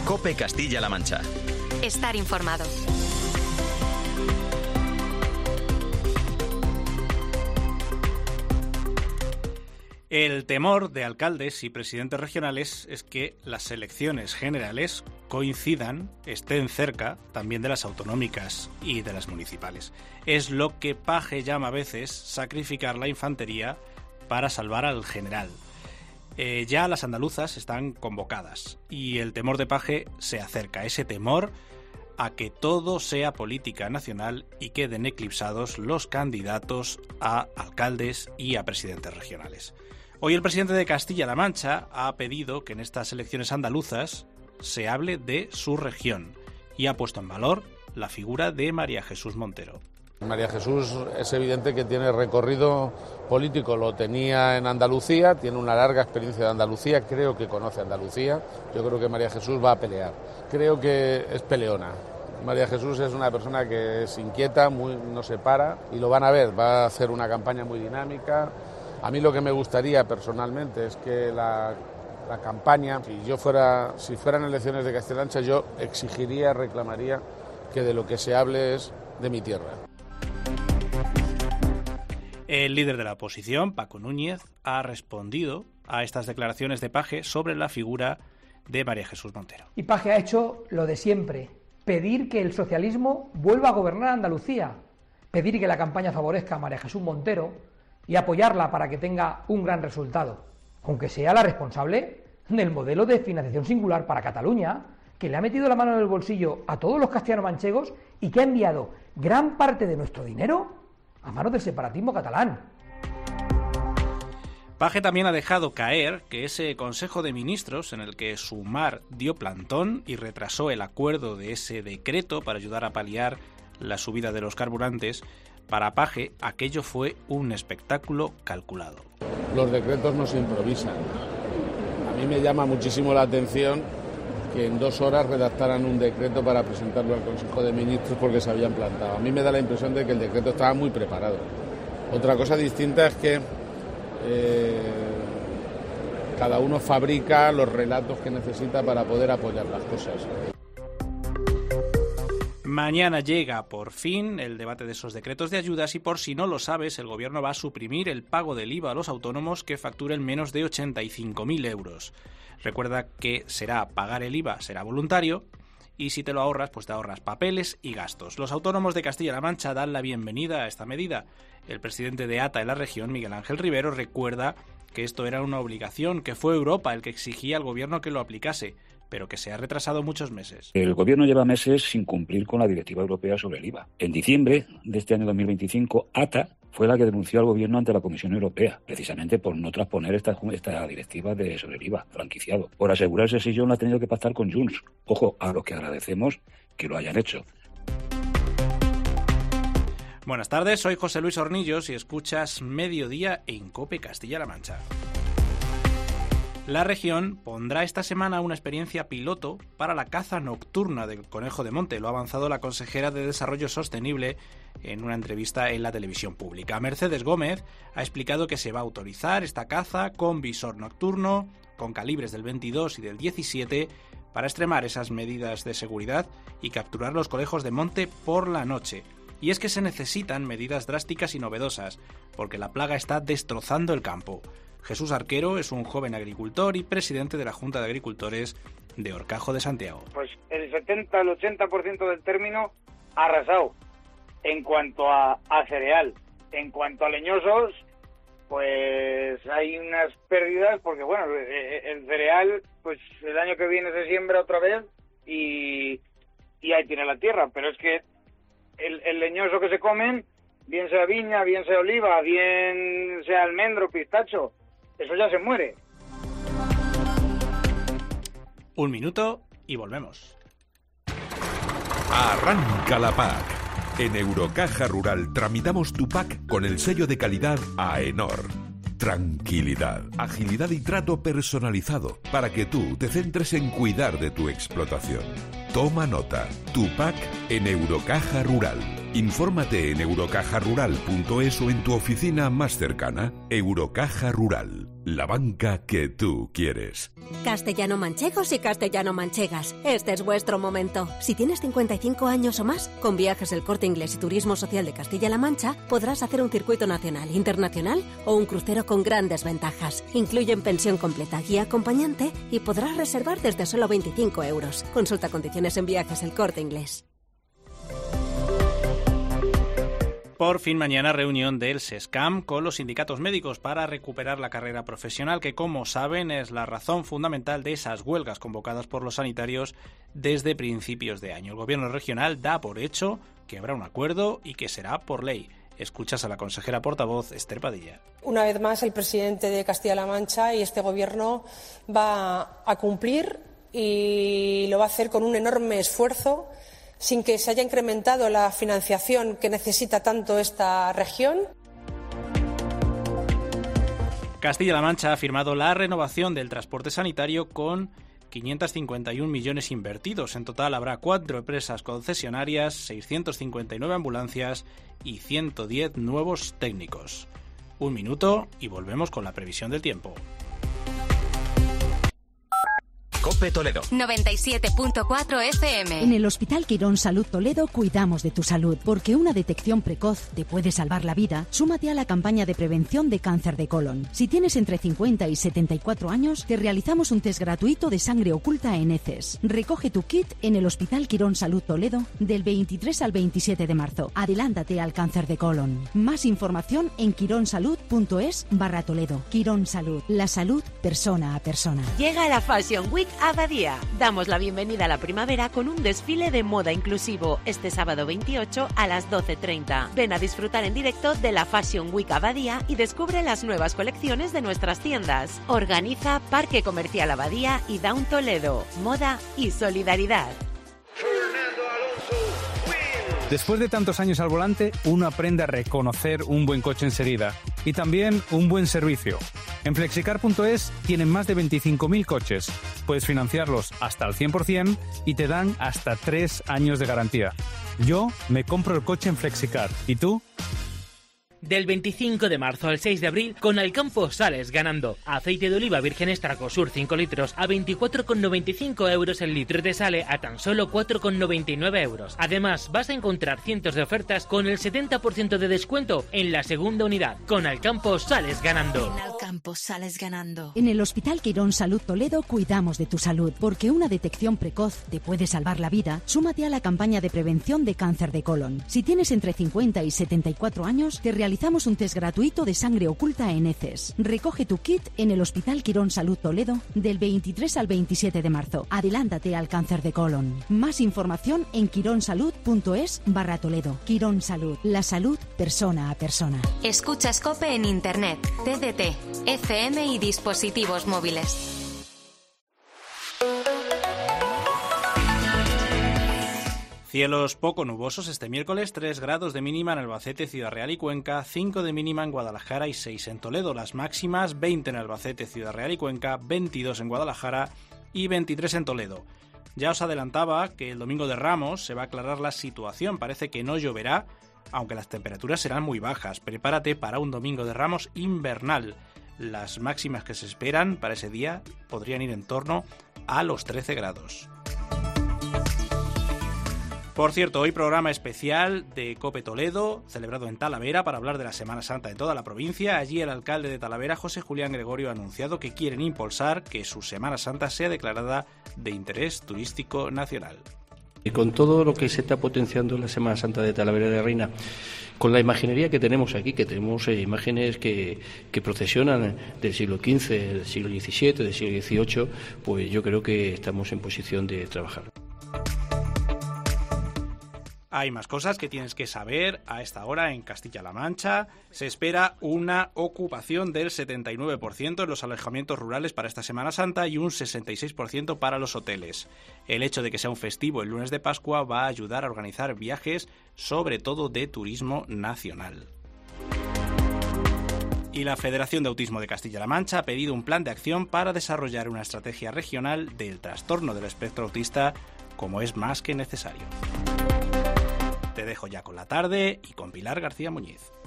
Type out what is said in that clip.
COPE Castilla-La Mancha. Estar informado. El temor de alcaldes y presidentes regionales es que las elecciones generales coincidan, estén cerca también de las autonómicas y de las municipales. Es lo que Paje llama a veces sacrificar la infantería para salvar al general. Ya las andaluzas están convocadas y el temor de Paje se acerca, ese temor a que todo sea política nacional y queden eclipsados los candidatos a alcaldes y a presidentes regionales. Hoy el presidente de Castilla-La Mancha ha pedido que en estas elecciones andaluzas se hable de su región y ha puesto en valor la figura de María Jesús Montero. María Jesús es evidente que tiene recorrido político, lo tenía en Andalucía, tiene una larga experiencia de Andalucía, creo que conoce Andalucía, yo creo que María Jesús va a pelear, creo que es peleona. María Jesús es una persona que es inquieta, no se para y lo van a ver, va a hacer una campaña muy dinámica. A mí lo que me gustaría personalmente es que la campaña, si fueran elecciones de Castilla-La Mancha, yo exigiría, reclamaría que de lo que se hable es de mi tierra. El líder de la oposición, Paco Núñez, ha respondido a estas declaraciones de Paje sobre la figura de María Jesús Montero. Y Paje ha hecho lo de siempre, pedir que el socialismo vuelva a gobernar Andalucía, pedir que la campaña favorezca a María Jesús Montero y apoyarla para que tenga un gran resultado, aunque sea la responsable del modelo de financiación singular para Cataluña, que le ha metido la mano en el bolsillo a todos los castellano-manchegos y que ha enviado gran parte de nuestro dinero a manos del separatismo catalán. Paje también ha dejado caer que ese Consejo de Ministros en el que Sumar dio plantón y retrasó el acuerdo de ese decreto para ayudar a paliar la subida de los carburantes, para Paje aquello fue un espectáculo calculado. Los decretos no se improvisan. A mí me llama muchísimo la atención que en 2 horas redactaran un decreto para presentarlo al Consejo de Ministros porque se habían plantado. A mí me da la impresión de que el decreto estaba muy preparado. Otra cosa distinta es que cada uno fabrica los relatos que necesita para poder apoyar las cosas. Mañana llega por fin el debate de esos decretos de ayudas y por si no lo sabes, el gobierno va a suprimir el pago del IVA a los autónomos que facturen menos de 85.000 euros. Recuerda que pagar el IVA será voluntario y si te lo ahorras, pues te ahorras papeles y gastos. Los autónomos de Castilla-La Mancha dan la bienvenida a esta medida. El presidente de ATA en la región, Miguel Ángel Rivero, recuerda que esto era una obligación, que fue Europa el que exigía al gobierno que lo aplicase, pero que se ha retrasado muchos meses. El gobierno lleva meses sin cumplir con la directiva europea sobre el IVA. En diciembre de este año 2025, ATA fue la que denunció al gobierno ante la Comisión Europea, precisamente por no transponer esta directiva sobre el IVA franquiciado. Por asegurarse ese sillón la ha tenido que pactar con Junts. Ojo, a los que agradecemos que lo hayan hecho. Buenas tardes, soy José Luis Hornillos y escuchas Mediodía en COPE Castilla-La Mancha. La región pondrá esta semana una experiencia piloto para la caza nocturna del conejo de monte. Lo ha avanzado la consejera de Desarrollo Sostenible en una entrevista en la televisión pública. Mercedes Gómez ha explicado que se va a autorizar esta caza con visor nocturno, con calibres del 22 y del 17, para extremar esas medidas de seguridad y capturar los conejos de monte por la noche. Y es que se necesitan medidas drásticas y novedosas, porque la plaga está destrozando el campo. Jesús Arquero es un joven agricultor y presidente de la Junta de Agricultores de Horcajo de Santiago. Pues el 70, el 80% del término arrasado en cuanto a cereal. En cuanto a leñosos, pues hay unas pérdidas porque, bueno, el cereal, pues el año que viene se siembra otra vez y ahí tiene la tierra. Pero es que el leñoso que se comen, bien sea viña, bien sea oliva, bien sea almendro, pistacho, eso ya se muere. Un minuto y volvemos. Arranca la PAC. En Eurocaja Rural tramitamos tu PAC con el sello de calidad AENOR. Tranquilidad, agilidad y trato personalizado para que tú te centres en cuidar de tu explotación. Toma nota, tu PAC en Eurocaja Rural. Infórmate en eurocajarural.es o en tu oficina más cercana. Eurocaja Rural, la banca que tú quieres. Castellano-manchegos y castellano-manchegas, este es vuestro momento. Si tienes 55 años o más, con Viajes El Corte Inglés y Turismo Social de Castilla-La Mancha, podrás hacer un circuito nacional, internacional o un crucero con grandes ventajas. Incluyen pensión completa, guía acompañante y podrás reservar desde solo 25 euros. Consulta condiciones en Viajes El Corte Inglés. Por fin mañana reunión del SESCAM con los sindicatos médicos para recuperar la carrera profesional que, como saben, es la razón fundamental de esas huelgas convocadas por los sanitarios desde principios de año. El gobierno regional da por hecho que habrá un acuerdo y que será por ley. Escuchas a la consejera portavoz Esther Padilla. Una vez más, el presidente de Castilla-La Mancha y este gobierno va a cumplir y lo va a hacer con un enorme esfuerzo, sin que se haya incrementado la financiación que necesita tanto esta región. Castilla-La Mancha ha firmado la renovación del transporte sanitario con 551 millones invertidos. En total habrá 4 empresas concesionarias, 659 ambulancias y 110 nuevos técnicos. Un minuto y volvemos con la previsión del tiempo. COPE Toledo 97.4 FM. En el Hospital Quirón Salud Toledo cuidamos de tu salud, porque una detección precoz te puede salvar la vida. Súmate a la campaña de prevención de cáncer de colon. Si tienes entre 50 y 74 años, te realizamos un test gratuito de sangre oculta en heces. Recoge tu kit en el Hospital Quirón Salud Toledo del 23 al 27 de marzo. Adelántate al cáncer de colon. Más información en quironsalud.es/Toledo. Quirón Salud. La salud persona a persona. Llega la Fashion Week Abadía. Damos la bienvenida a la primavera con un desfile de moda inclusivo este sábado 28 a las 12:30. Ven a disfrutar en directo de la Fashion Week Abadía y descubre las nuevas colecciones de nuestras tiendas. Organiza Parque Comercial Abadía y Down Toledo. Moda y solidaridad. Después de tantos años al volante, uno aprende a reconocer un buen coche enseguida y también un buen servicio. En Flexicar.es tienen más de 25.000 coches. Puedes financiarlos hasta el 100% y te dan hasta 3 años de garantía. Yo me compro el coche en Flexicar. ¿Y tú? Del 25 de marzo al 6 de abril, con Alcampo sales ganando. Aceite de oliva virgen extra Cosur 5 litros a 24,95 euros el litro. Te sale a tan solo 4,99 euros. Además, vas a encontrar cientos de ofertas con el 70% de descuento en la segunda unidad. Con Alcampo sales ganando. En Alcampo sales ganando. En el Hospital Quirón Salud Toledo cuidamos de tu salud, porque una detección precoz te puede salvar la vida. Súmate a la campaña de prevención de cáncer de colon. Si tienes entre 50 y 74 años, te realizamos un test gratuito de sangre oculta en heces. Recoge tu kit en el Hospital Quirón Salud Toledo del 23 al 27 de marzo. Adelántate al cáncer de colon. Más información en quironsalud.es/Toledo. Quirón Salud. La salud persona a persona. Escuchas COPE en Internet, TDT, FM y dispositivos móviles. Cielos poco nubosos este miércoles, 3 grados de mínima en Albacete, Ciudad Real y Cuenca, 5 de mínima en Guadalajara y 6 en Toledo. Las máximas, 20 en Albacete, Ciudad Real y Cuenca, 22 en Guadalajara y 23 en Toledo. Ya os adelantaba que el domingo de Ramos se va a aclarar la situación, parece que no lloverá, aunque las temperaturas serán muy bajas. Prepárate para un domingo de Ramos invernal. Las máximas que se esperan para ese día podrían ir en torno a los 13 grados. Por cierto, hoy programa especial de COPE Toledo, celebrado en Talavera, para hablar de la Semana Santa de toda la provincia. Allí el alcalde de Talavera, José Julián Gregorio, ha anunciado que quieren impulsar que su Semana Santa sea declarada de interés turístico nacional. Y con todo lo que se está potenciando en la Semana Santa de Talavera de la Reina, con la imaginería que tenemos aquí, que tenemos imágenes que procesionan del siglo XV, del siglo XVII, del siglo XVIII, pues yo creo que estamos en posición de trabajar. Hay más cosas que tienes que saber a esta hora en Castilla-La Mancha. Se espera una ocupación del 79% en los alojamientos rurales para esta Semana Santa y un 66% para los hoteles. El hecho de que sea un festivo el lunes de Pascua va a ayudar a organizar viajes, sobre todo de turismo nacional. Y la Federación de Autismo de Castilla-La Mancha ha pedido un plan de acción para desarrollar una estrategia regional del trastorno del espectro autista, como es más que necesario. Te dejo ya con la tarde y con Pilar García Muñiz.